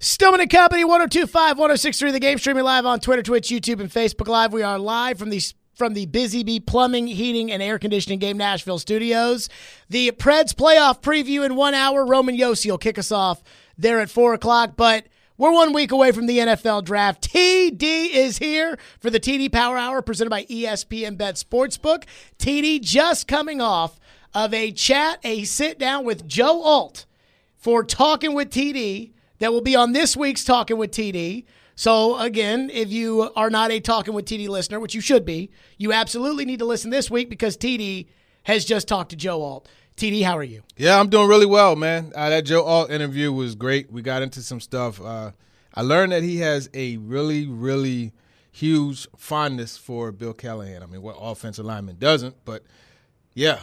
Stillman and Company, 102.5, 106.3 The Game, streaming live on Twitter, Twitch, YouTube, and Facebook Live. We are live from the Busy Bee Plumbing, Heating, and Air Conditioning Game Nashville studios. The Preds playoff preview in 1 hour. Roman Josi will kick us off there at 4 o'clock, but we're 1 week away from the NFL draft. TD is here for the TD Power Hour presented by ESPN Bet Sportsbook. TD just coming off of a sit-down with Joe Alt for Talking with TD. That will be on this week's Talking with TD. So, again, if you are not a Talking with TD listener, which you should be, you absolutely need to listen this week because TD has just talked to Joe Alt. TD, how are you? Yeah, I'm doing really well, man. That Joe Alt interview was great. We got into some stuff. I learned that he has a really, really huge fondness for Bill Callahan. I mean, what offensive lineman doesn't? But, yeah.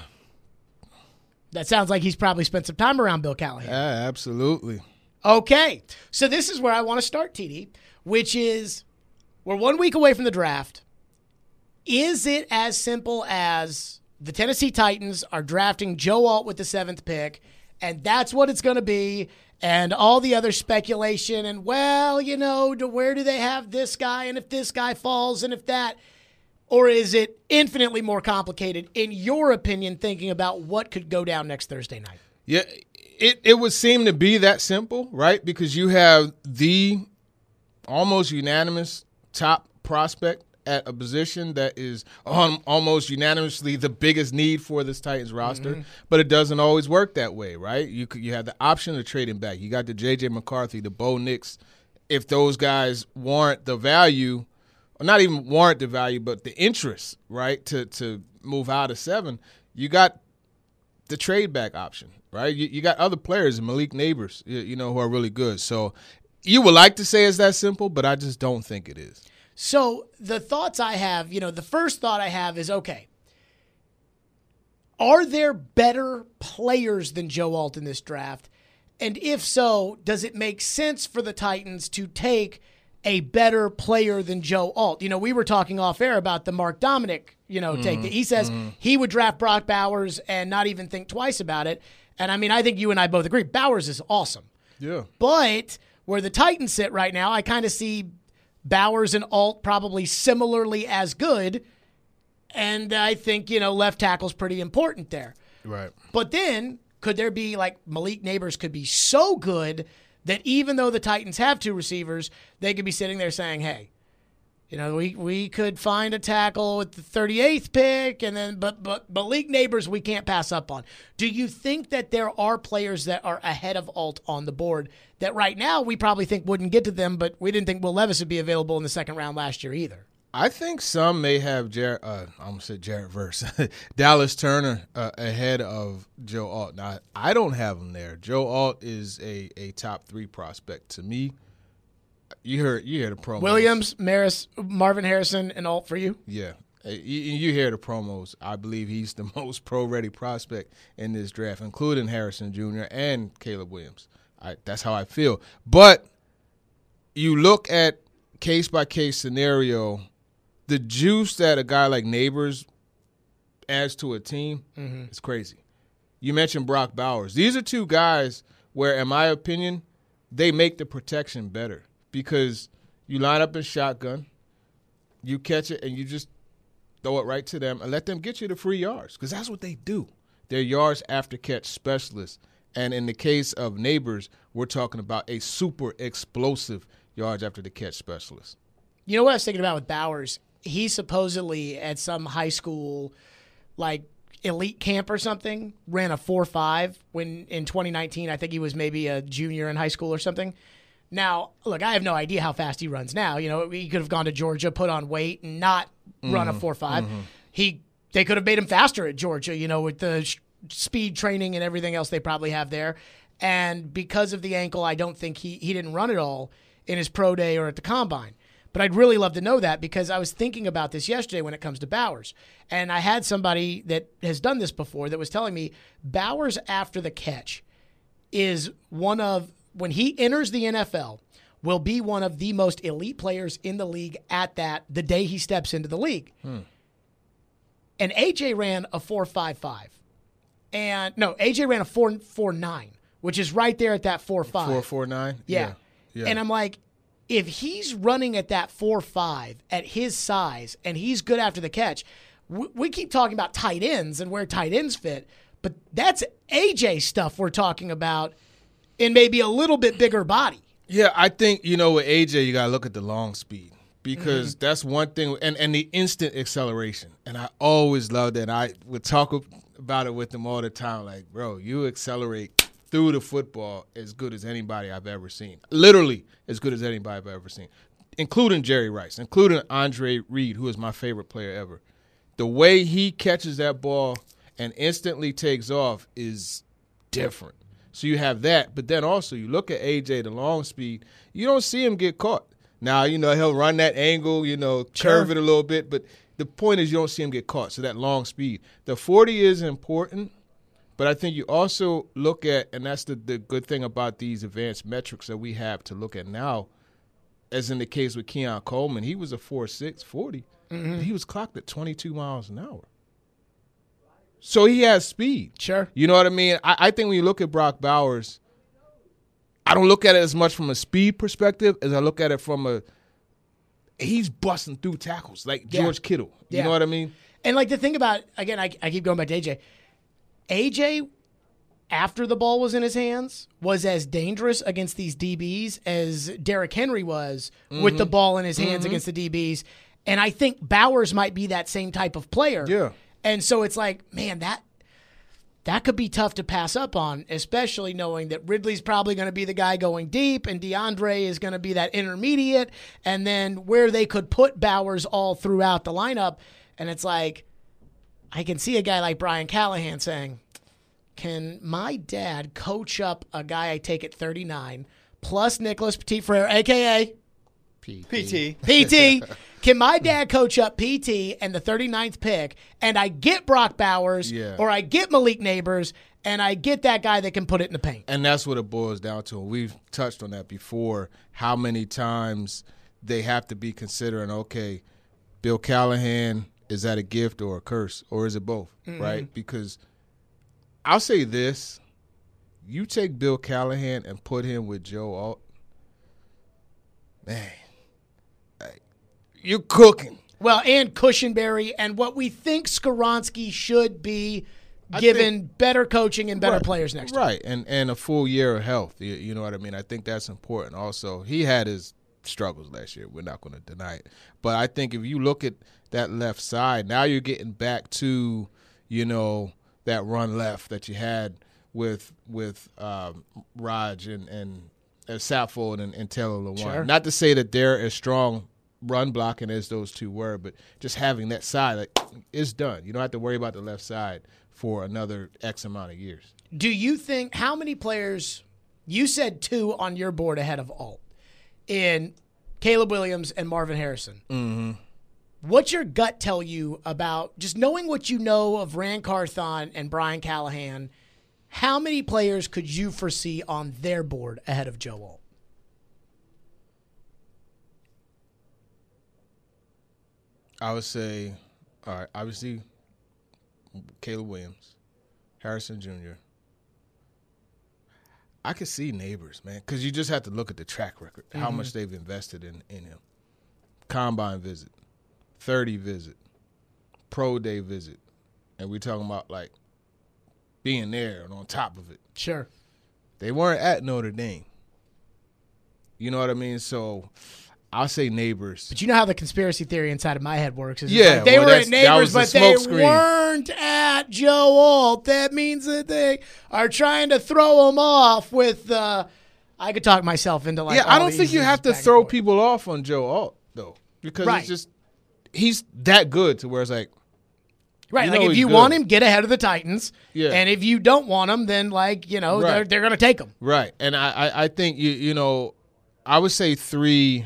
That sounds like he's probably spent some time around Bill Callahan. Yeah, absolutely. Okay, so this is where I want to start, TD, which is we're 1 week away from the draft. Is it as simple as the Tennessee Titans are drafting Joe Alt with the 7th pick, and that's what it's going to be, and all the other speculation, and, well, you know, where do they have this guy, and if this guy falls, and if that, or is it infinitely more complicated, in your opinion, thinking about what could go down next Thursday night? Yeah, it would seem to be that simple, right? Because you have the almost unanimous top prospect at a position that is almost unanimously the biggest need for this Titans roster. But it doesn't always work that way, right? You have the option of trading back. You got the J.J. McCarthy, the Bo Nix. If those guys warrant the value, or not even warrant the value, but the interest, right, to move out of 7, you got the trade back option. Right, you got other players, Malik Neighbors, you know, who are really good. So you would like to say it's that simple, but I just don't think it is. So the thoughts I have, the first thought I have is, okay, are there better players than Joe Alt in this draft? And if so, does it make sense for the Titans to take a better player than Joe Alt? We were talking off air about the Mark Dominic, take that he says he would draft Brock Bowers and not even think twice about it. And, I think you and I both agree. Bowers is awesome. Yeah. But where the Titans sit right now, I kind of see Bowers and Alt probably similarly as good. And I think, left tackle's pretty important there. Right. But then could there be, like, Malik Neighbors could be so good that even though the Titans have 2 receivers, they could be sitting there saying, hey, we could find a tackle with the 38th pick, and then but Malik Neighbors we can't pass up on. Do you think that there are players that are ahead of Alt on the board that right now we probably think wouldn't get to them, but we didn't think Will Levis would be available in the 2nd round last year either? I think some may have Jared Verse, Dallas Turner ahead of Joe Alt. Now, I don't have him there. Joe Alt is a top 3 prospect to me. You heard the promos. Williams, Maris, Marvin Harrison, and Alt for you? Yeah. You hear the promos. I believe he's the most pro-ready prospect in this draft, including Harrison Jr. and Caleb Williams. That's how I feel. But you look at case-by-case scenario, the juice that a guy like Neighbors adds to a team is crazy. You mentioned Brock Bowers. These are 2 guys where, in my opinion, they make the protection better. Because you line up in shotgun, you catch it, and you just throw it right to them and let them get you the free yards because that's what they do. They're yards after catch specialists. And in the case of Neighbors, we're talking about a super explosive yards after the catch specialist. You know what I was thinking about with Bowers? He supposedly at some high school, like, elite camp or something, ran a 4.5 when in 2019. I think he was maybe a junior in high school or something. Now, look, I have no idea how fast he runs now. He could have gone to Georgia, put on weight, and not run a 4.5. They could have made him faster at Georgia, with the speed training and everything else they probably have there. And because of the ankle, I don't think he didn't run it all in his pro day or at the combine. But I'd really love to know that because I was thinking about this yesterday when it comes to Bowers. And I had somebody that has done this before that was telling me Bowers after the catch is when he enters the NFL, will be one of the most elite players in the league the day he steps into the league. And AJ ran a 4.55. AJ ran a 4.49, which is right there at that 4.5. 4.49? Yeah. Yeah. And I'm like, if he's running at that 4.5 at his size and he's good after the catch, we keep talking about tight ends and where tight ends fit, but that's AJ stuff we're talking about in maybe a little bit bigger body. Yeah, I think, with AJ, you got to look at the long speed because that's one thing, and the instant acceleration. And I always loved that. I would talk about it with him all the time. Like, bro, you accelerate through the football as good as anybody I've ever seen. Literally as good as anybody I've ever seen, including Jerry Rice, including Andre Reed, who is my favorite player ever. The way he catches that ball and instantly takes off is different. So you have that, but then also you look at AJ, the long speed, you don't see him get caught. Now, he'll run that angle, curve it a little bit, but the point is you don't see him get caught, so that long speed. The 40 is important, but I think you also look at, and that's the good thing about these advanced metrics that we have to look at now, as in the case with Keon Coleman, he was a 4.6 40. He was clocked at 22 miles an hour. So he has speed. Sure. You know what I mean? I think when you look at Brock Bowers, I don't look at it as much from a speed perspective as I look at it from he's busting through tackles like George Kittle. You know what I mean? And like the thing about, again, I keep going back to AJ. AJ, after the ball was in his hands, was as dangerous against these DBs as Derrick Henry was with the ball in his hands against the DBs. And I think Bowers might be that same type of player. Yeah. And so it's like, man, that could be tough to pass up on, especially knowing that Ridley's probably going to be the guy going deep and DeAndre is going to be that intermediate, and then where they could put Bowers all throughout the lineup. And it's like, I can see a guy like Brian Callahan saying, can my dad coach up a guy I take at 39 plus Nicholas Petit-Frere, a.k.a. PT. Can my dad coach up PT and the 39th pick, and I get Brock Bowers, or I get Malik Neighbors, and I get that guy that can put it in the paint? And that's what it boils down to. We've touched on that before, how many times they have to be considering, okay, Bill Callahan, is that a gift or a curse, or is it both, right? Because I'll say this. You take Bill Callahan and put him with Joe Alt, man, you're cooking. Well, and Cushenberry, and what we think Skoronski should be given better coaching and better players next year. Right, and a full year of health. You know what I mean? I think that's important also. He had his struggles last year. We're not going to deny it. But I think if you look at that left side, now you're getting back to, that run left that you had with Raj and Saffold and Taylor Lewan. Sure. Not to say that they're as strong run blocking as those two were, but just having that side, it's done. You don't have to worry about the left side for another X amount of years. Do you think, how many players, you said 2 on your board ahead of Alt, in Caleb Williams and Marvin Harrison. Mm-hmm. What's your gut tell you about, just knowing what you know of Ran Carthon and Brian Callahan, how many players could you foresee on their board ahead of Joe Alt? I would say, all right, obviously, Caleb Williams, Harrison Jr. I could see Neighbors, man, because you just have to look at the track record, how much they've invested in him. Combine visit, 30 visit, pro day visit, and we're talking about, being there and on top of it. Sure. They weren't at Notre Dame. You know what I mean? So I'll say Neighbors. But you know how the conspiracy theory inside of my head works. Is Yeah, they were at that Neighbors, was the but they smoke screen. weren't at Joe Alt. That means that they are trying to throw him off with I could talk myself into I all don't these think you have to back and throw forth. people off on Joe Alt, though, because Right. it's just he's that good to where it's like, Right, you like know if he's you good. want him, get ahead of the Titans. Yeah. And if you don't want him, then Right. they're going to take him. right. And I think I would say 3.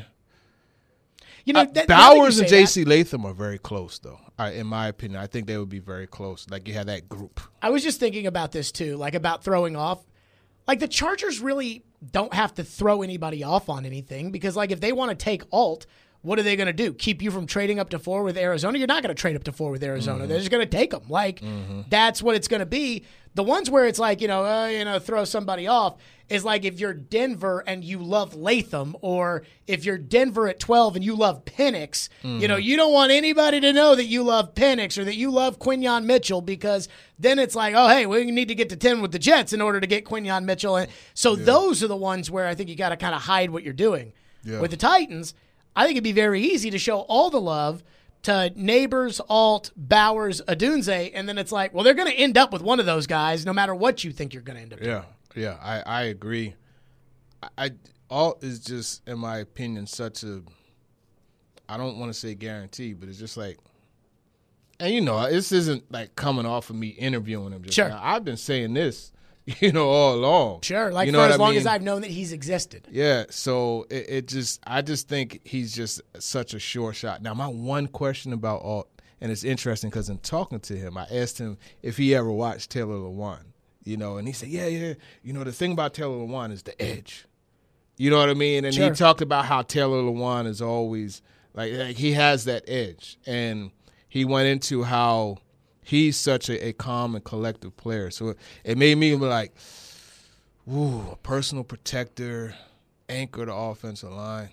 Bowers and J.C. Latham are very close, though. In my opinion, I think they would be very close. Like you have that group. I was just thinking about this too, about throwing off. The Chargers really don't have to throw anybody off on anything because, if they want to take Alt, what are they going to do? Keep you from trading up to 4 with Arizona? You're not going to trade up to 4 with Arizona. They're just going to take them. That's what it's going to be. The ones where it's like, throw somebody off is like if you're Denver and you love Latham, or if you're Denver at 12 and you love Penix, you don't want anybody to know that you love Penix or that you love Quinyon Mitchell, because then it's like, oh, hey, we need to get to 10 with the Jets in order to get Quinyon Mitchell. And so those are the ones where I think you got to kind of hide what you're doing. Yeah. With the Titans, I think it'd be very easy to show all the love to Neighbors, Alt, Bowers, Odunze, and then it's like, well, they're going to end up with one of those guys no matter what you think you're going to end up doing. Yeah, I agree. Alt is just, in my opinion, such a, I don't want to say guarantee, but it's just like, and this isn't like coming off of me interviewing him. Just now. I've been saying this, all along. Sure, like for as long as I've known that he's existed. Yeah, so I just think he's just such a sure shot. Now, my one question about Alt, and it's interesting because in talking to him, I asked him if he ever watched Taylor Lewan, and he said, yeah. The thing about Taylor Lewan is the edge. You know what I mean? And he talked about how Taylor Lewan is always, like he has that edge. And he went into how he's such a calm and collective player. So it made me be like, ooh, a personal protector, anchor the offensive line.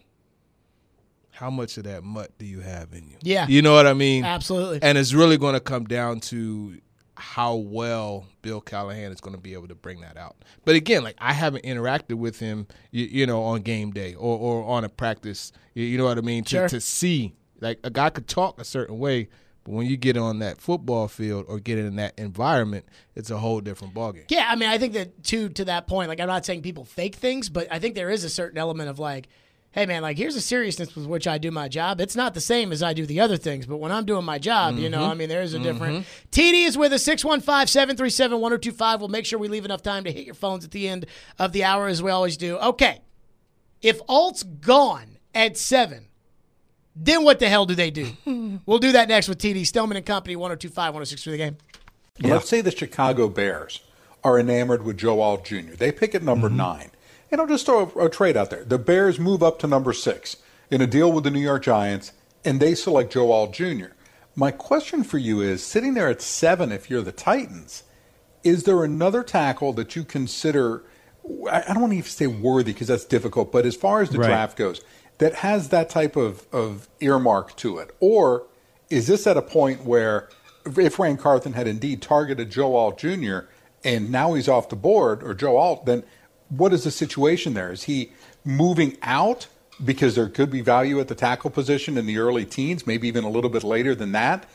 How much of that mutt do you have in you? Yeah. You know what I mean? Absolutely. And it's really going to come down to how well Bill Callahan is going to be able to bring that out. But again, like I haven't interacted with him, on game day or on a practice, you know what I mean? To see, like a guy could talk a certain way, but when you get on that football field or get in that environment, it's a whole different ballgame. Yeah, I mean, I think that to that point, like I'm not saying people fake things, but I think there is a certain element of like, hey, man, like here's a seriousness with which I do my job. It's not the same as I do the other things, but when I'm doing my job, there's a different. TD is with us, 615-737-1025. We'll make sure we leave enough time to hit your phones at the end of the hour as we always do. Okay, if Alt's gone at 7, then what the hell do they do? We'll do that next with TD. Stillman and Company, 1025, 106 The Game. Yeah. Let's say the Chicago Bears are enamored with Joe Alt Jr. They pick at number 9. And I'll just throw a trade out there. The Bears move up to number 6 in a deal with the New York Giants, and they select Joe Alt Jr. My question for you is, sitting there at 7 if you're the Titans, is there another tackle that you consider, I don't want to even say worthy because that's difficult, but as far as the draft goes, that has that type of earmark to it? Or is this at a point where if Ran Carthon had indeed targeted Joe Alt Jr. and now he's off the board, or Joe Alt, then what is the situation there? Is he moving out because there could be value at the tackle position in the early teens, maybe even a little bit later than that?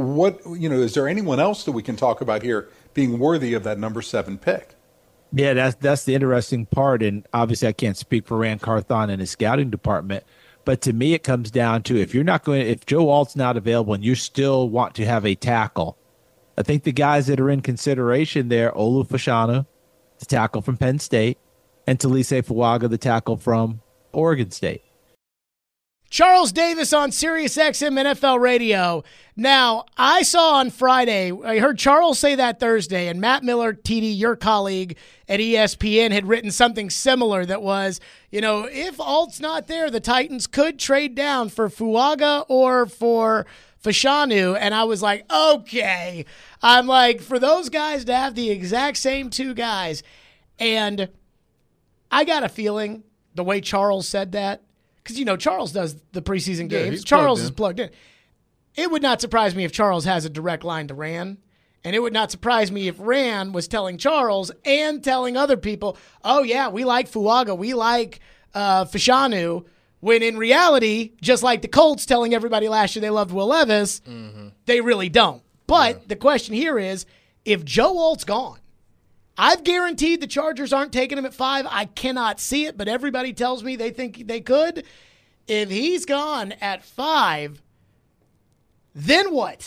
Is there anyone else that we can talk about here being worthy of that number 7 pick? Yeah, that's the interesting part. And obviously I can't speak for Ran Carthon and his scouting department, but to me it comes down to if Joe Alt's not available and you still want to have a tackle, I think the guys that are in consideration there, Olu Fashanu, the tackle from Penn State, and Talise Fuaga, the tackle from Oregon State. Charles Davis on SiriusXM NFL Radio. Now, I saw on Friday, I heard Charles say that Thursday, and Matt Miller, TD, your colleague at ESPN, had written something similar that was, if Alt's not there, the Titans could trade down for Fuaga or for Fashanu. And I was like, okay. I'm like, for those guys to have the exact same 2 guys, and I got a feeling the way Charles said that, because, Charles does the preseason games. Charles is plugged in. It would not surprise me if Charles has a direct line to Ran, and it would not surprise me if Ran was telling Charles and telling other people, oh, yeah, we like Fuaga, we like Fashanu, when in reality, just like the Colts telling everybody last year they loved Will Levis, they really don't. But the question here is, if Joe Alt's gone, I've guaranteed the Chargers aren't taking him at 5. I cannot see it, but everybody tells me they think they could. If he's gone at 5, then what?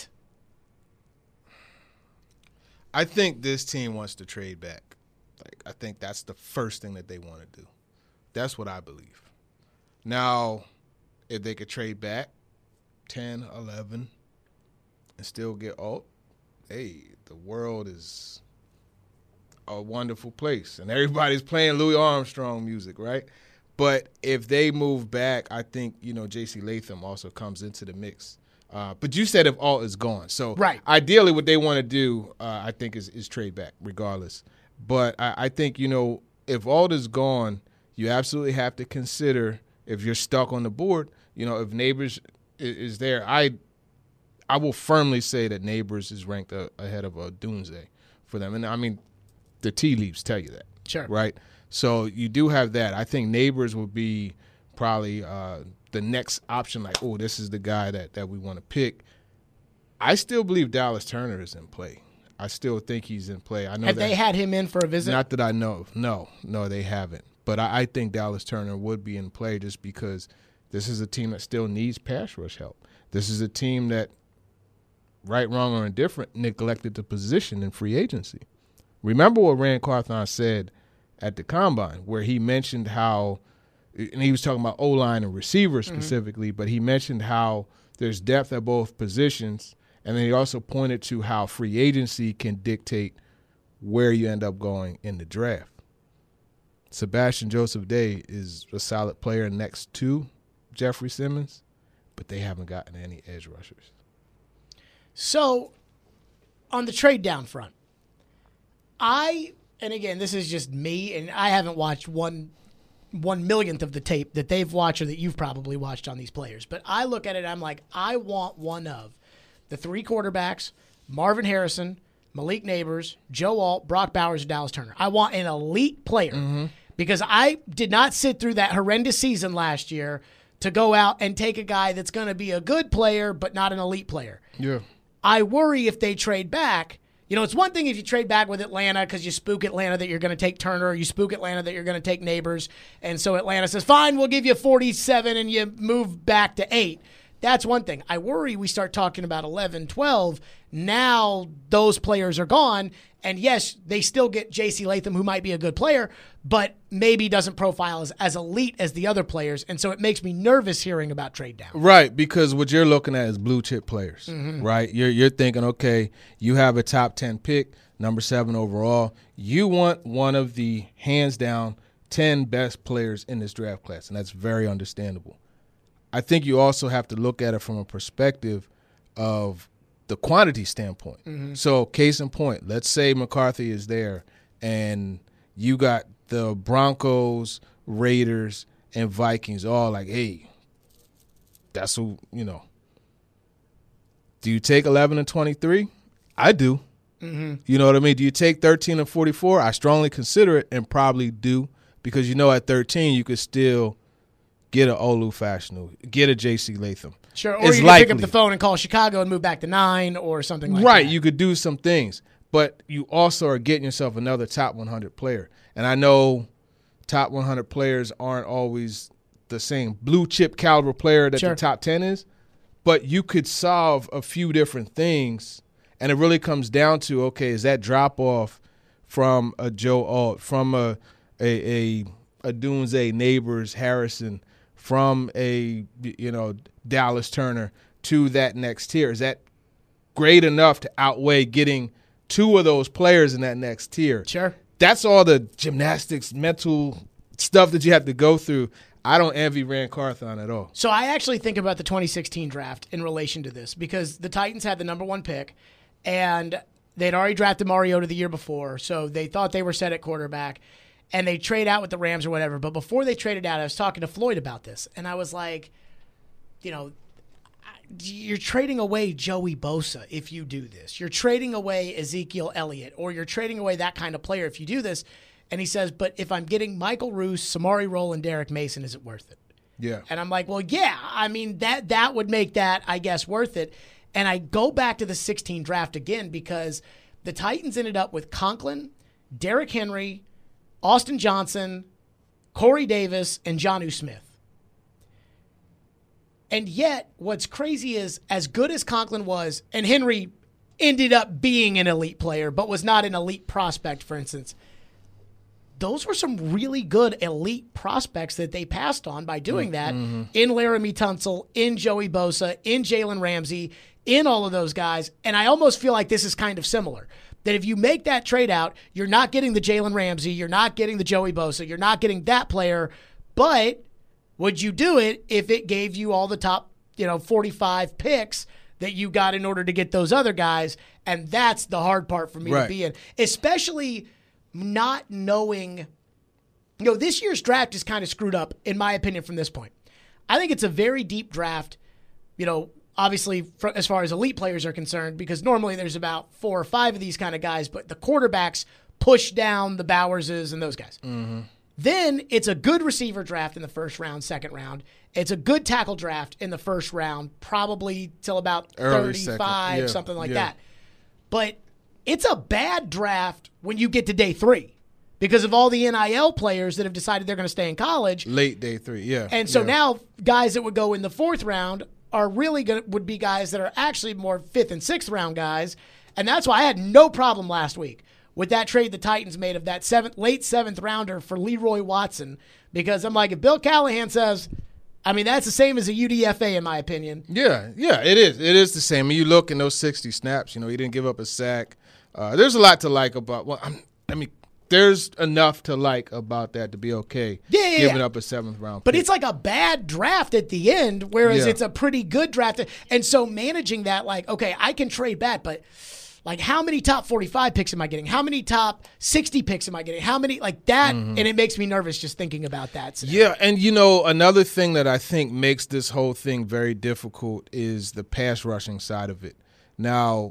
I think this team wants to trade back. I think that's the first thing that they want to do. That's what I believe. Now, if they could trade back 10, 11, and still get Alt, hey, the world is a wonderful place, and everybody's playing Louis Armstrong music, right? But if they move back, I think J.C. Latham also comes into the mix But you said if Alt is gone. So right. Ideally what they want to do, I think, is trade back regardless. But I think, if Alt is gone, you absolutely have to consider, if you're stuck on the board, if Neighbors is there, I will firmly say that Neighbors is ranked ahead of Dunze for them. And, I mean, the tea leaves tell you that. Sure. Right? So you do have that. I think Neighbors will be probably the next option, like, oh, this is the guy that we want to pick. I still believe Dallas Turner is in play. I still think he's in play. I know. Have they had him in for a visit? Not that I know of. No, they haven't. But I think Dallas Turner would be in play just because this is a team that still needs pass rush help. This is a team that, right, wrong, or indifferent, neglected the position in free agency. Remember what Rand Carthon said at the Combine, where he mentioned how, and he was talking about O-line and receivers specifically, but he mentioned how there's depth at both positions, and then he also pointed to how free agency can dictate where you end up going in the draft. Sebastian Joseph Day is a solid player next to Jeffrey Simmons, but they haven't gotten any edge rushers. So, on the trade down front, and again, this is just me, and I haven't watched one millionth of the tape that they've watched or that you've probably watched on these players. But I look at it, I'm like, I want one of the three quarterbacks, Marvin Harrison, Malik Neighbors, Joe Alt, Brock Bowers, and Dallas Turner. I want an elite player because I did not sit through that horrendous season last year to go out and take a guy that's going to be a good player but not an elite player. Yeah. I worry if they trade back. It's one thing if you trade back with Atlanta because you spook Atlanta that you're going to take Turner, or you spook Atlanta that you're going to take Neighbors, and so Atlanta says, fine, we'll give you 47 and you move back to 8. That's one thing. I worry we start talking about 11, 12. Now those players are gone, and yes, they still get J.C. Latham, who might be a good player, but maybe doesn't profile as elite as the other players, and so it makes me nervous hearing about trade down. Right, because what you're looking at is blue chip players, right? You're thinking, okay, you have a top 10 pick, number 7 overall. You want one of the hands down 10 best players in this draft class, and that's very understandable. I think you also have to look at it from a perspective of the quantity standpoint. So, case in point, let's say McCarthy is there and you got the Broncos, Raiders, and Vikings all like, hey, that's who, Do you take 11 and 23? I do. You know what I mean? Do you take 13 and 44? I strongly consider it and probably do, because at 13 you could still get an Olu Fashanu, get a J.C. Latham. Sure, or you can pick up the phone and call Chicago and move back to 9 or something like that. Right, you could do some things. But you also are getting yourself another top 100 player. And I know top 100 players aren't always the same blue chip caliber player that the top 10 is, but you could solve a few different things. And it really comes down to, okay, is that drop off from a Joe Alt, from a Dunze, Neighbors, Harrison, from a Dallas Turner to that next tier? Is that great enough to outweigh getting 2 of those players in that next tier? Sure. That's all the gymnastics, mental stuff that you have to go through. I don't envy Rand Carthon at all. So I actually think about the 2016 draft in relation to this, because the Titans had the number 1 pick, and they'd already drafted Mariota the year before, so they thought they were set at quarterback. And they trade out with the Rams or whatever. But before they traded out, I was talking to Floyd about this. And I was like, you're trading away Joey Bosa if you do this. You're trading away Ezekiel Elliott, or you're trading away that kind of player if you do this. And he says, but if I'm getting Michael Roos, Samari Rolle, and Derek Mason, is it worth it? Yeah. And I'm like, well, yeah. I mean, that would make that, I guess, worth it. And I go back to the 16 draft again, because the Titans ended up with Conklin, Derrick Henry, Austin Johnson, Corey Davis, and Jonnu Smith. And yet, what's crazy is, as good as Conklin was, and Henry ended up being an elite player, but was not an elite prospect, for instance, those were some really good elite prospects that they passed on by doing that in Laramie Tunsil, in Joey Bosa, in Jalen Ramsey, in all of those guys. And I almost feel like this is kind of similar. That if you make that trade out, you're not getting the Jalen Ramsey, you're not getting the Joey Bosa, you're not getting that player, but would you do it if it gave you all the top 45 picks that you got in order to get those other guys. And that's the hard part for me to be in, especially not knowing. This year's draft is kind of screwed up, in my opinion, from this point. I think it's a very deep draft, obviously as far as elite players are concerned, because normally there's about 4 or 5 of these kind of guys, but the quarterbacks push down the Bowerses and those guys. Mm-hmm. Then it's a good receiver draft in the first round, second round. It's a good tackle draft in the first round, probably till about early 35, something like that. But it's a bad draft when you get to day 3 because of all the NIL players that have decided they're going to stay in college. Late day 3, yeah. And so now guys that would go in the 4th round are really would be guys that are actually more 5th and 6th round guys. And that's why I had no problem last week with that trade the Titans made of that late 7th rounder for Leroy Watson, because I'm like, if Bill Callahan says, that's the same as a UDFA in my opinion. Yeah, it is. It is the same. You look in those 60 snaps, he didn't give up a sack. There's a lot to like about, there's enough to like about that to be okay giving up a 7th round pick. But it's like a bad draft at the end, whereas it's a pretty good draft. And so managing that, okay, I can trade back, but how many top 45 picks am I getting? How many top 60 picks am I getting? How many that? Mm-hmm. And it makes me nervous just thinking about that. Yeah, and another thing that I think makes this whole thing very difficult is the pass rushing side of it. Now,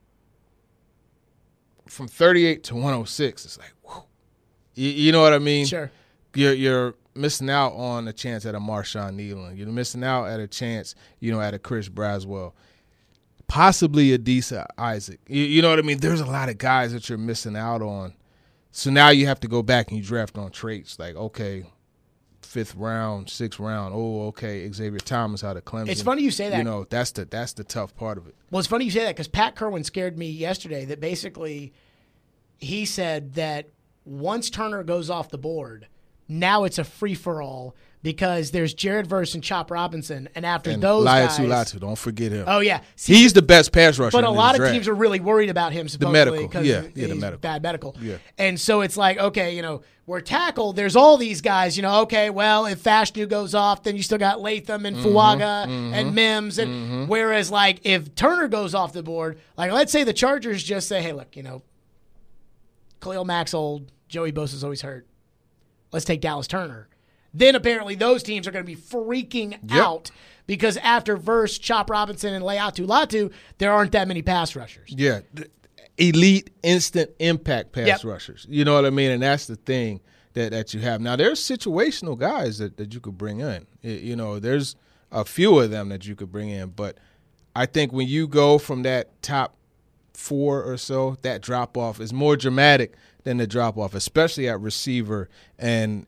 from 38 to 106, it's like, whew. You know what I mean? Sure. You're missing out on a chance at a Marshawn Nealon. You're missing out at a chance, at a Chris Braswell. Possibly a Adisa Isaac. You know what I mean? There's a lot of guys that you're missing out on. So now you have to go back and you draft on traits. Like, okay, 5th round, 6th round. Oh, okay, Xavier Thomas out of Clemson. It's funny you say that. That's the tough part of it. Well, it's funny you say that because Pat Kerwin scared me yesterday that basically he said that once Turner goes off the board, now it's a free-for-all because there's Jared Verse and Chop Robinson, and after those guys... Latu, don't forget him. Oh, yeah. He's the best pass rusher But in a lot this of draft. teams are really worried about him, supposedly. The medical, the medical. Bad medical. Yeah. And so it's like, okay, we're tackle, there's all these guys, okay, well, if Fashanu goes off, then you still got Latham and Fuaga and Mims. And whereas, if Turner goes off the board, let's say the Chargers just say, hey, look, Khalil Mack's old, Joey Bosa's always hurt. Let's take Dallas Turner. Then apparently those teams are going to be freaking out because after Verse, Chop Robinson, and Latu, there aren't that many pass rushers. Yeah. Elite, instant impact pass rushers. You know what I mean? And that's the thing that you have. Now, there's situational guys that you could bring in. There's a few of them that you could bring in. But I think when you go from that top 4 or so, that drop-off is more dramatic than the drop-off, especially at receiver and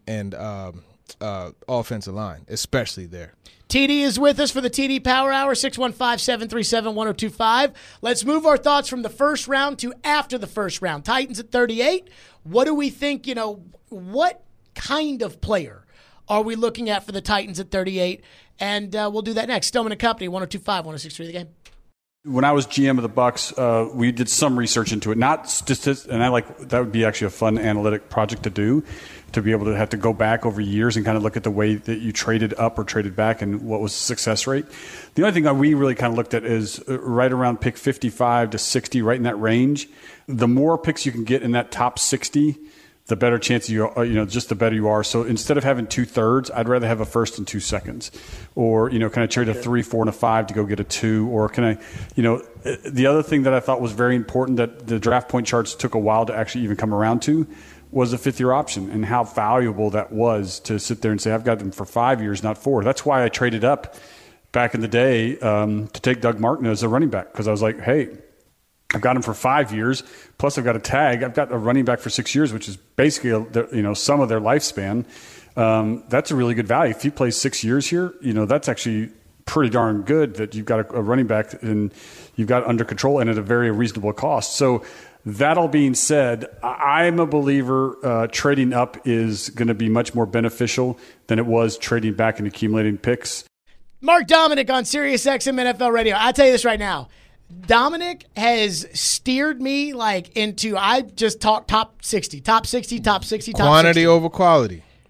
offensive line, especially there. TD is with us for the TD Power Hour, 615-737-1025. Let's move our thoughts from the first round to after the first round. Titans at 38. What do we think, what kind of player are we looking at for the Titans at 38? And we'll do that next. Stillman & Company, 102.5, 106.3 The Game. When I was GM of the Bucks, we did some research into it. Not statistics, and that would be actually a fun analytic project to do, to be able to have to go back over years and kind of look at the way that you traded up or traded back and what was the success rate. The only thing that we really kind of looked at is right around pick 55 to 60, right in that range. The more picks you can get in that top 60, the better chance just the better you are. So instead of having 2/3, I'd rather have a 1st and 2 seconds, or can I trade a 3, 4, and a 5 to go get a 2, or can I, the other thing that I thought was very important that the draft point charts took a while to actually even come around to was a 5th-year option and how valuable that was to sit there and say I've got them for 5 years, not 4. That's why I traded up back in the day to take Doug Martin as a running back, because I was like, hey, I've got him for 5 years, plus I've got a tag. I've got a running back for 6 years, which is basically some of their lifespan. That's a really good value. If he plays 6 years here, that's actually pretty darn good that you've got a running back and you've got under control and at a very reasonable cost. So that all being said, I'm a believer trading up is going to be much more beneficial than it was trading back and accumulating picks. Mark Dominic on SiriusXM NFL Radio. I'll tell you this right now. Dominic has steered me into, I just talk top 60. Quantity over quality.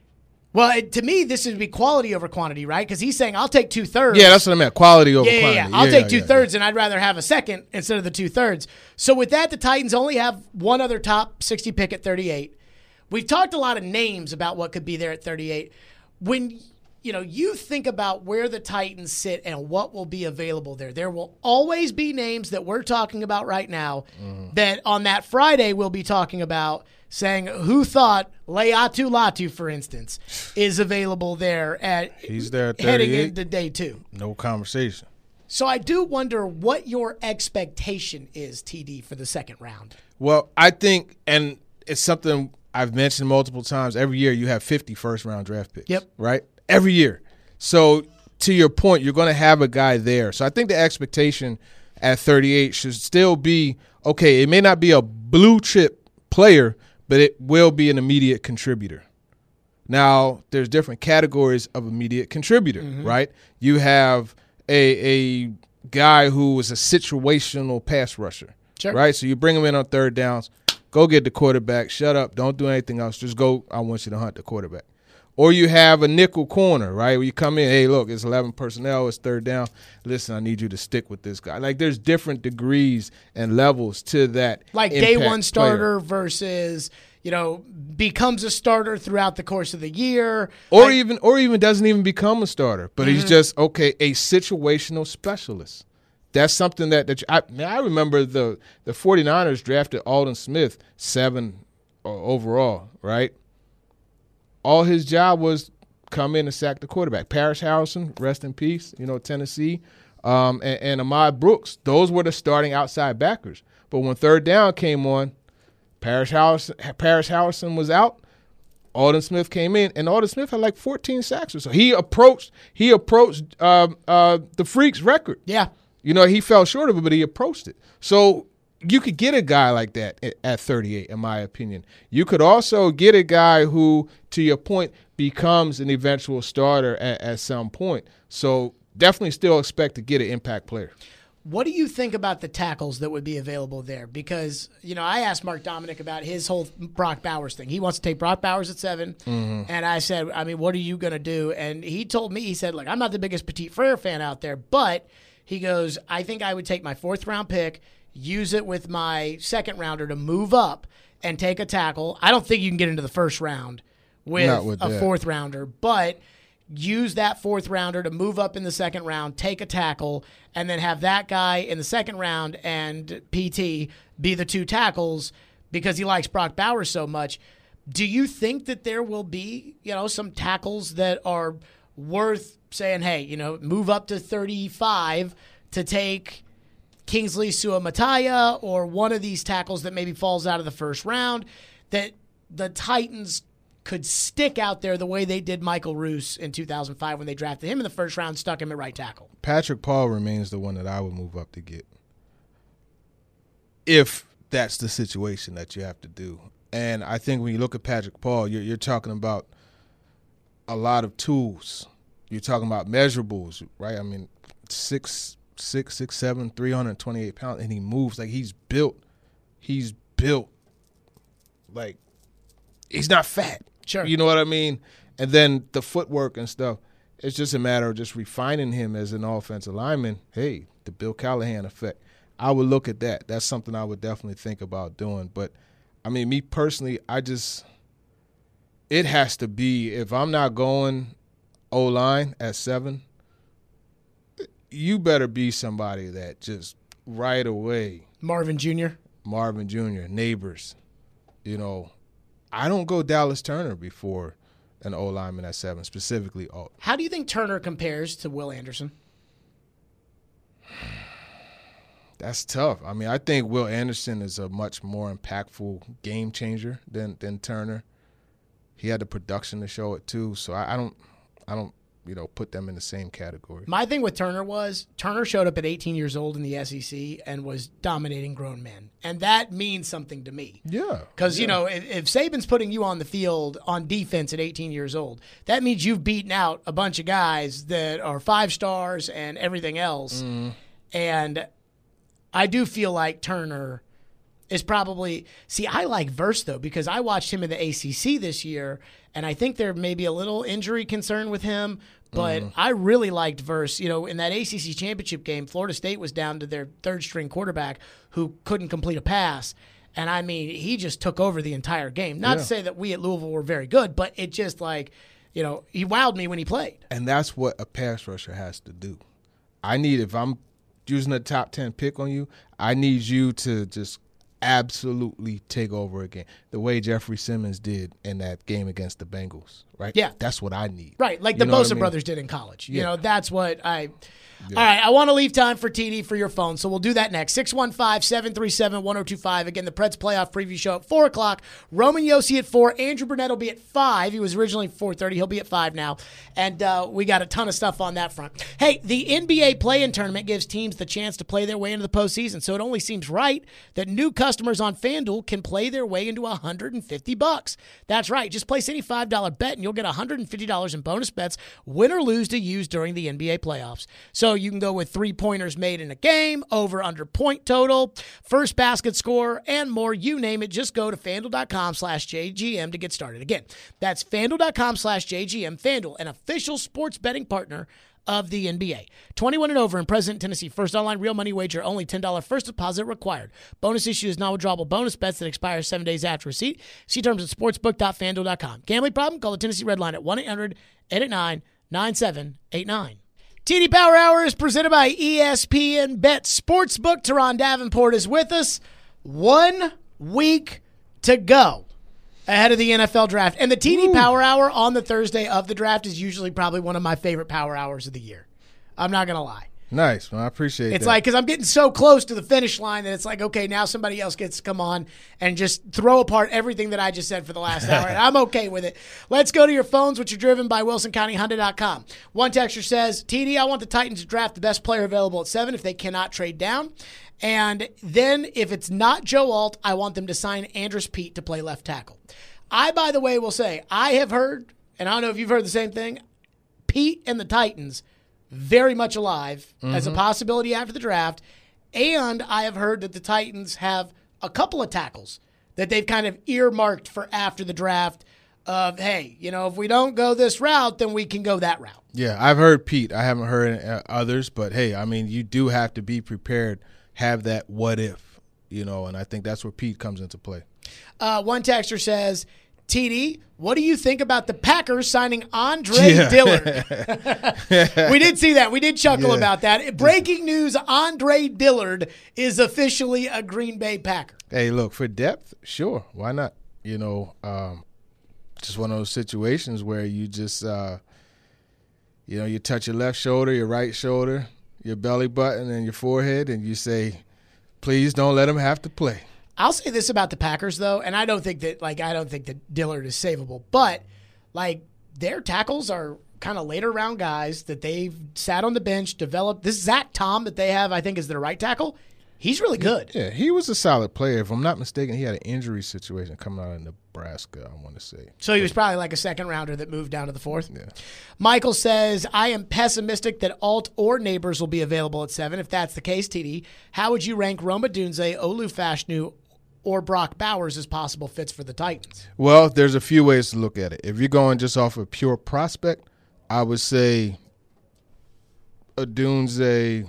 Well, to me, this would be quality over quantity, right? Because he's saying, I'll take 2/3. Yeah, that's what I meant. Quality over quantity. Yeah. I'll take 2/3, and I'd rather have a second instead of the 2/3. So with that, the Titans only have one other top 60 pick at 38. We've talked a lot of names about what could be there at 38. When you think about where the Titans sit and what will be available there will always be names that we're talking about right now that on that Friday we'll be talking about, saying who thought Laiatu Latu, for instance, is available there he's there at heading 38. into day 2. No conversation. So I do wonder what your expectation is, TD, for the second round. Well, I think, and it's something I've mentioned multiple times, every year you have 50 first-round draft picks. Yep. Right? Every year. So to your point, you're going to have a guy there. So I think the expectation at 38 should still be, okay, it may not be a blue-chip player, but it will be an immediate contributor. Now, there's different categories of immediate contributor, right? You have a guy who is a situational pass rusher, right? So you bring him in on third downs, go get the quarterback, shut up, don't do anything else, just go, I want you to hunt the quarterback. Or you have a nickel corner, right, where you come in, hey, look, it's 11 personnel, it's third down. Listen, I need you to stick with this guy. Like, there's different degrees and levels to that. Like day one starter versus, becomes a starter throughout the course of the year. Or even doesn't even become a starter, but he's just, okay, a situational specialist. That's something that I remember the 49ers drafted Aldon Smith 7 overall, right? All his job was come in and sack the quarterback. Parrish Harrison, rest in peace, Tennessee, and Ahmad Brooks. Those were the starting outside backers. But when third down came on, Parrish Harrison was out. Aldon Smith came in, and Aldon Smith had like 14 sacks or so. He approached the Freaks record. Yeah. He fell short of it, but he approached it. So you could get a guy like that at 38, in my opinion. You could also get a guy who, to your point, becomes an eventual starter at some point. So definitely still expect to get an impact player. What do you think about the tackles that would be available there? Because, I asked Mark Dominic about his whole Brock Bowers thing. He wants to take Brock Bowers at 7. And I said, what are you going to do? And he told me, he said, look, I'm not the biggest Petit Frere fan out there, but he goes, I think I would take my 4th-round pick, use it with my 2nd rounder to move up and take a tackle. I don't think you can get into the 1st round with a 4th rounder, but use that 4th rounder to move up in the 2nd round, take a tackle, and then have that guy in the 2nd round and PT be the 2 tackles because he likes Brock Bowers so much. Do you think that there will be, some tackles that are worth saying, hey, move up to 35 to take Kingsley Suamataia or one of these tackles that maybe falls out of the 1st round, that the Titans could stick out there the way they did Michael Roos in 2005 when they drafted him in the 1st round, stuck him at right tackle? Patrick Paul remains the one that I would move up to get, if that's the situation that you have to do. And I think when you look at Patrick Paul, you're talking about a lot of tools. You're talking about measurables, right? 6'7", 328 pounds, and he moves like he's built. He's built like he's not fat. Sure. You know what I mean? And then the footwork and stuff, it's just a matter of just refining him as an offensive lineman. Hey, the Bill Callahan effect. I would look at that. That's something I would definitely think about doing. But, me personally, it has to be, if I'm not going O-line at 7, you better be somebody that just right away. Marvin Jr., Neighbors. I don't go Dallas Turner before an O-lineman at 7, specifically alt. How do you think Turner compares to Will Anderson? That's tough. I think Will Anderson is a much more impactful game changer than Turner. He had the production to show it too, so I don't put them in the same category. My thing with Turner was Turner showed up at 18 years old in the SEC and was dominating grown men. And that means something to me. Yeah. Because, if Saban's putting you on the field on defense at 18 years old, that means you've beaten out a bunch of guys that are 5 stars and everything else. And I do feel like Turner is probably – see, I like Verse, though, because I watched him in the ACC this year, and I think there may be a little injury concern with him, but I really liked Verse. You know, in that ACC championship game, Florida State was down to their third-string quarterback who couldn't complete a pass. And, I mean, he just took over the entire game. Not to say that we at Louisville were very good, but it just like, you know, he wowed me when he played. And that's what a pass rusher has to do. If I'm using a top 10 pick on you, I need you to just absolutely take over again, the way Jeffrey Simmons did in that game against the Bengals, right? Yeah. That's what I need. Right, like You the know what Bosa I mean? brothers did in college. You Yeah. know, that's what I – All right, I want to leave time for TD for your phone, so we'll do that next. 615-737-1025. Again, the Preds playoff preview show at 4 o'clock. Roman Yossi at 4. Andrew Burnett will be at 5. He was originally 4:30. He'll be at 5 now. And we got a ton of stuff on that front. Hey, the NBA play-in tournament gives teams the chance to play their way into the postseason, so it only seems right that new customers on FanDuel can play their way into $150. That's right. Just place any $5 bet, and you'll get $150 in bonus bets, win or lose, to use during the NBA playoffs. So you can go with 3-pointers made in a game, over under point total, first basket score, and more. You name it. Just go to FanDuel.com/JGM to get started. Again, that's FanDuel.com/JGM. FanDuel, an official sports betting partner of the NBA. 21 and over in President, Tennessee. First online real money wager, only $10 first deposit required. Bonus issue is non-withdrawable bonus bets that expire 7 days after receipt. See terms at sportsbook.fanduel.com. Gambling problem? Call the Tennessee Red Line at 1-800-889-9789. TD Power Hour is presented by ESPN Bet Sportsbook. Teron Davenport is with us. 1 week to go ahead of the NFL draft. And the TD Power Hour on the Thursday of the draft is usually probably one of my favorite power hours of the year. I'm not going to lie. Nice, man. I appreciate it. It's like, because I'm getting so close to the finish line that it's like, okay, now somebody else gets to come on and just throw apart everything that I just said for the last hour, and I'm okay with it. Let's go to your phones, which are driven by WilsonCountyHonda.com. One texter says, TD, I want the Titans to draft the best player available at 7 if they cannot trade down. And then if it's not Joe Alt, I want them to sign Andrus Peat to play left tackle. I, by the way, will say, I have heard, and I don't know if you've heard the same thing, Peat and the Titans very much alive as a possibility after the draft. And I have heard that the Titans have a couple of tackles that they've kind of earmarked for after the draft of, hey, you know, if we don't go this route, then we can go that route. Yeah, I've heard Pete. I haven't heard others, but hey, I mean, you do have to be prepared, have that what if, you know, and I think that's where Pete comes into play. One texter says, TD, what do you think about the Packers signing Andre Dillard? We did see that. We did chuckle about that. Breaking news, Andre Dillard is officially a Green Bay Packer. Hey, look, for depth, sure. Why not? You know, just one of those situations where you just, you know, you touch your left shoulder, your right shoulder, your belly button, and your forehead, and you say, please don't let him have to play. I'll say this about the Packers, though, and I don't think that Dillard is savable, but like their tackles are kind of later round guys that they've sat on the bench, developed. This Zach Tom that they have, I think, is their right tackle. He's really good. Yeah, he was a solid player. If I'm not mistaken, he had an injury situation coming out of Nebraska, I want to say. So he was probably like a second rounder that moved down to the fourth. Yeah. Michael says, I am pessimistic that Alt or Neighbors will be available at 7. If that's the case, TD, how would you rank Roma Dunze, Olu Fashanu, or Brock Bowers as possible fits for the Titans? Well, there's a few ways to look at it. If you're going just off of pure prospect, I would say Odunze,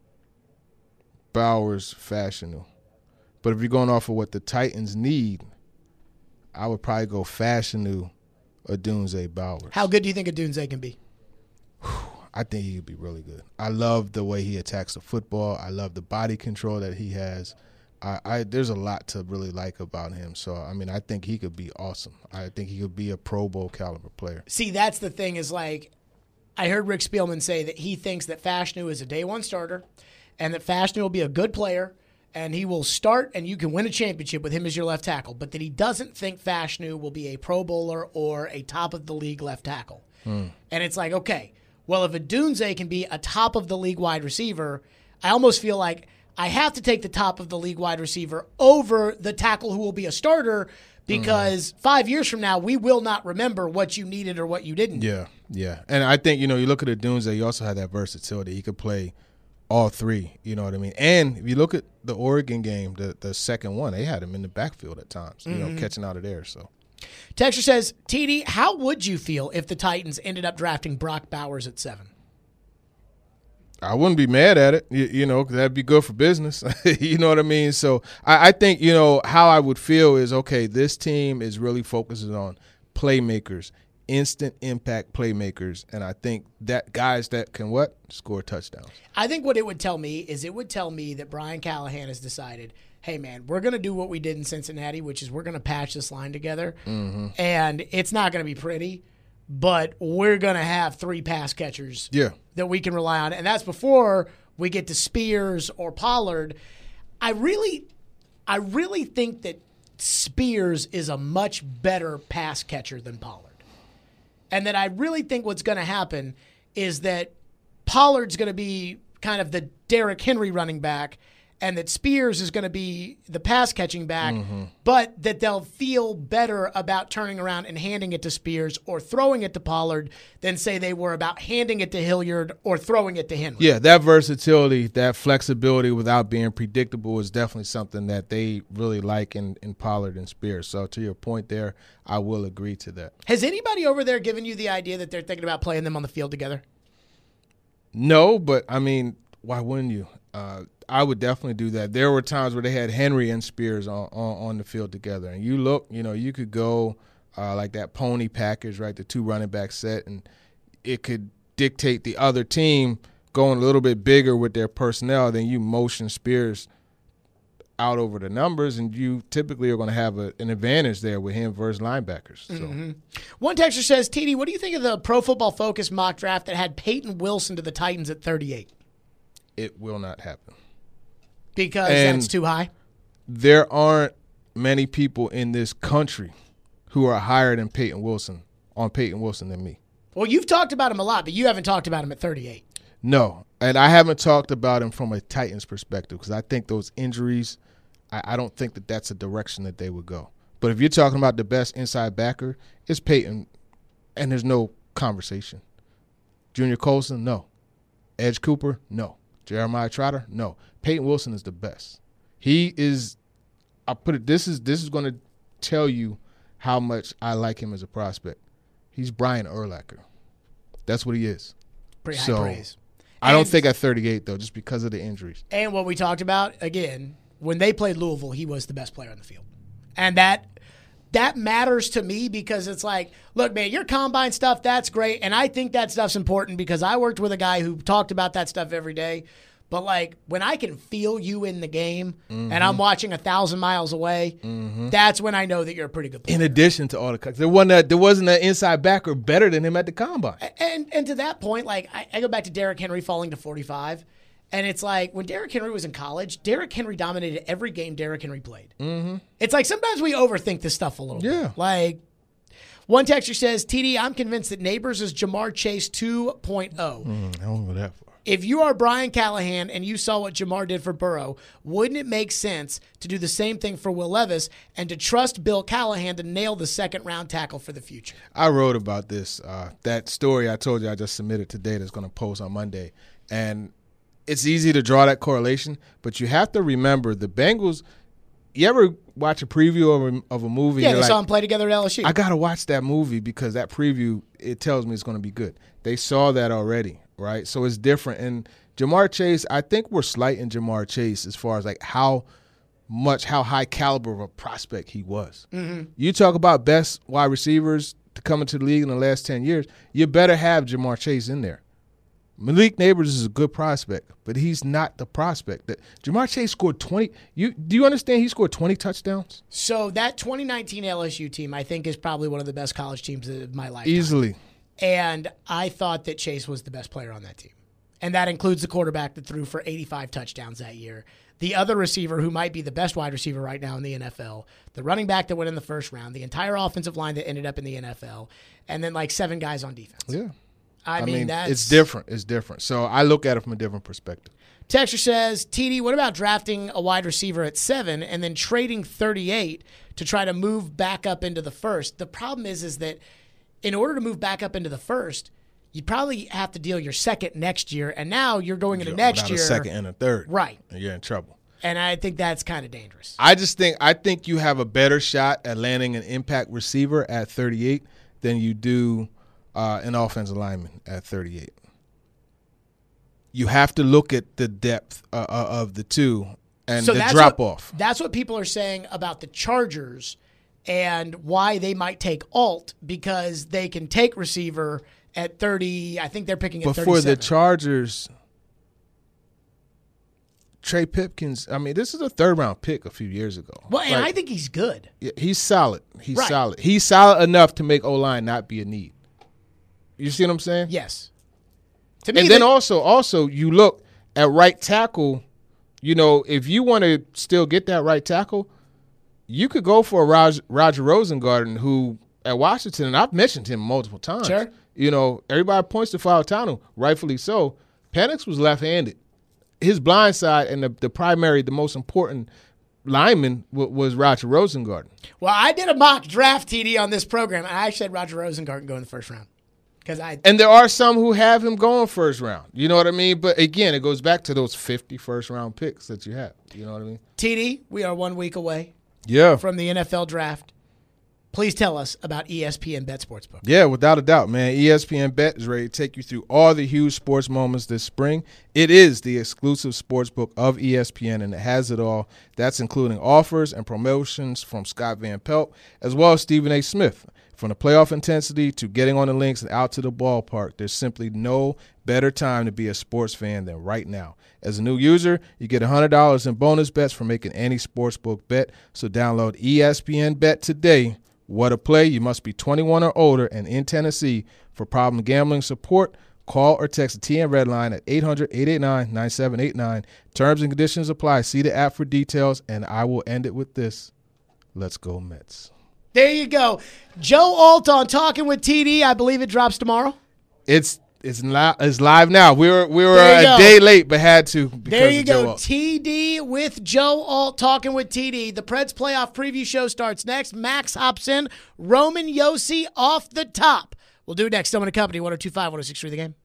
Bowers, Fashanu. But if you're going off of what the Titans need, I would probably go Fashanu, Odunze, Bowers. How good do you think Odunze can be? I think he could be really good. I love the way he attacks the football. I love the body control that he has. There's a lot to really like about him. So, I mean, I think he could be awesome. I think he could be a Pro Bowl caliber player. See, that's the thing is like I heard Rick Spielman say that he thinks that Fashanu is a day one starter and that Fashanu will be a good player and he will start and you can win a championship with him as your left tackle, but that he doesn't think Fashanu will be a Pro Bowler or a top-of-the-league left tackle. And it's like, okay, well, if Odunze can be a top-of-the-league wide receiver, I almost feel like I have to take the top-of-the-league wide receiver over the tackle who will be a starter because 5 years from now, we will not remember what you needed or what you didn't. Yeah. And I think, you know, you look at Odunze, he also had that versatility. He could play all three. You know what I mean? And if you look at the Oregon game, the second one, they had him in the backfield at times, you know, catching out of there. So. Texture says, TD, how would you feel if the Titans ended up drafting Brock Bowers at 7? I wouldn't be mad at it, you know, 'cause that'd be good for business. You know what I mean? So I think, you know, how I would feel is, okay, this team is really focusing on playmakers, instant impact playmakers, and I think that guys that can what? Score touchdowns. I think what it would tell me is it would tell me that Brian Callahan has decided, hey, man, we're going to do what we did in Cincinnati, which is we're going to patch this line together, and it's not going to be pretty, but we're going to have 3 pass catchers that we can rely on, and that's before we get to Spears or Pollard. I really think that Spears is a much better pass catcher than Pollard. And that I really think what's going to happen is that Pollard's going to be kind of the Derrick Henry running back, and that Spears is going to be the pass-catching back, but that they'll feel better about turning around and handing it to Spears or throwing it to Pollard than, say, they were about handing it to Hilliard or throwing it to Henry. Yeah, that versatility, that flexibility without being predictable is definitely something that they really like in Pollard and Spears. So to your point there, I will agree to that. Has anybody over there given you the idea that they're thinking about playing them on the field together? No, but, I mean, why wouldn't you? I would definitely do that. There were times where they had Henry and Spears on the field together. And you look, you know, you could go like that pony package, right, the 2 running back set, and it could dictate the other team going a little bit bigger with their personnel. Then you motion Spears out over the numbers, and you typically are going to have an advantage there with him versus linebackers. So. One texter says, TD, what do you think of the Pro Football Focus mock draft that had Peyton Wilson to the Titans at 38? It will not happen. Because that's too high? There aren't many people in this country who are higher than Peyton Wilson than me. Well, you've talked about him a lot, but you haven't talked about him at 38. No, and I haven't talked about him from a Titans perspective because I think those injuries, I don't think that that's a direction that they would go. But if you're talking about the best inside backer, it's Peyton, and there's no conversation. Junior Colson, no. Edge Cooper, no. Jeremiah Trotter, no. Peyton Wilson is the best. He is. This is going to tell you how much I like him as a prospect. He's Brian Urlacher. That's what he is. Pretty high praise. I don't think at 38 though, just because of the injuries. And what we talked about again, when they played Louisville, he was the best player on the field, and that matters to me because it's like, look, man, your combine stuff, that's great. And I think that stuff's important because I worked with a guy who talked about that stuff every day. But, like, when I can feel you in the game and I'm watching 1,000 miles away, that's when I know that you're a pretty good player. In addition to all the cuts, there wasn't an inside backer better than him at the combine. And to that point, like, I go back to Derrick Henry falling to 45. And it's like when Derrick Henry was in college, Derrick Henry dominated every game Derrick Henry played. It's like sometimes we overthink this stuff a little bit. Like, one texter says, TD, I'm convinced that Neighbors is Jamar Chase 2.0. I don't go that far. If you are Brian Callahan and you saw what Jamar did for Burrow, wouldn't it make sense to do the same thing for Will Levis and to trust Bill Callahan to nail the second-round tackle for the future? I wrote about this, that story I told you I just submitted today that's going to post on Monday. And it's easy to draw that correlation, but you have to remember the Bengals – you ever watch a preview of a movie? Yeah, they saw them play together at LSU. I got to watch that movie because that preview, it tells me it's going to be good. They saw that already, right? So it's different. And Jamar Chase, I think we're slighting Jamar Chase as far as like how high caliber of a prospect he was. You talk about best wide receivers to come into the league in the last 10 years, you better have Jamar Chase in there. Malik Neighbors is a good prospect, but he's not the prospect. That Jamar Chase scored 20. Do you understand he scored 20 touchdowns? So that 2019 LSU team, I think, is probably one of the best college teams of my lifetime. Easily. And I thought that Chase was the best player on that team. And that includes the quarterback that threw for 85 touchdowns that year, the other receiver who might be the best wide receiver right now in the NFL, the running back that went in the first round, the entire offensive line that ended up in the NFL, and then like 7 guys on defense. Yeah. I mean, that's... It's different. It's different. So I look at it from a different perspective. Texture says, TD, what about drafting a wide receiver at 7 and then trading 38 to try to move back up into the first? The problem is that in order to move back up into the first, you probably have to deal your second next year, and now you're going into next Without year. a second and a third. Right. And you're in trouble. And I think that's kind of dangerous. I think you have a better shot at landing an impact receiver at 38 than you do an offensive lineman at 38. You have to look at the depth of the two and the drop-off. That's what people are saying about the Chargers and why they might take Alt, because they can take receiver at 30. I think they're picking at 37. But for the Chargers, Trey Pipkins, I mean, this is a third-round pick a few years ago. Well, and I think he's good. Yeah, he's solid. He's Right. solid. He's solid enough to make O-line not be a need. You see what I'm saying? Yes. To me, And then also you look at right tackle. You know, if you want to still get that right tackle, you could go for a Roger Rosengarten, who at Washington, and I've mentioned him multiple times. Sure. You know, everybody points to Fautano, rightfully so. Penix was left-handed. His blind side and the most important lineman was Roger Rosengarten. Well, I did a mock draft, TD, on this program, and I actually had Roger Rosengarten go in the first round. And there are some who have him going first round. You know what I mean? But again, it goes back to those 50 first-round picks that you have. You know what I mean? TD, we are 1 week away Yeah. from the NFL draft. Please tell us about ESPN Bet Sportsbook. Yeah, without a doubt, man. ESPN Bet is ready to take you through all the huge sports moments this spring. It is the exclusive sportsbook of ESPN, and it has it all. That's including offers and promotions from Scott Van Pelt, as well as Stephen A. Smith. From the playoff intensity to getting on the links and out to the ballpark, there's simply no better time to be a sports fan than right now. As a new user, you get $100 in bonus bets for making any sportsbook bet. So download ESPN Bet today. What a play. You must be 21 or older and in Tennessee. For problem gambling support, call or text the TN Red Line at 800-889-9789. Terms and conditions apply. See the app for details, and I will end it with this. Let's go Mets. There you go. Joe Alt on Talking with TD. I believe it drops tomorrow. It's live now. We were There you a go. day late, but had to because There you of Joe go. Alt. TD with Joe Alt, Talking with TD. The Preds playoff preview show starts next. Max hops in. Roman Yossi off the top. We'll do it next. Someone to company, 102.5, 106.3 The Game.